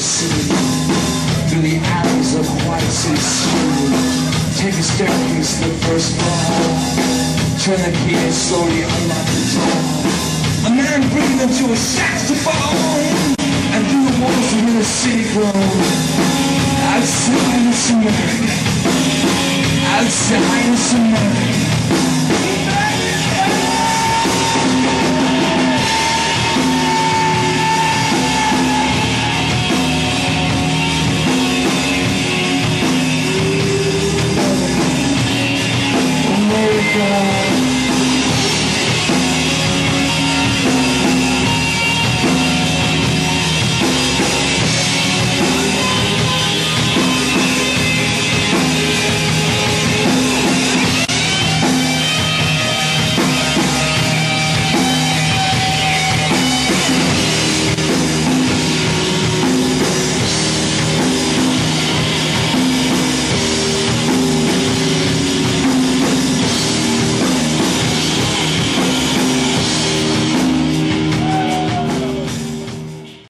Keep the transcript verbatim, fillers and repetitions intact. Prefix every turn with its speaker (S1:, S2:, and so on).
S1: city, through the alleys of White City Street. Take a staircase to the first floor, turn the key and slowly unlock the door. A man brings them to a saxophone, and through the walls of the city grow. Outside is America, outside is America.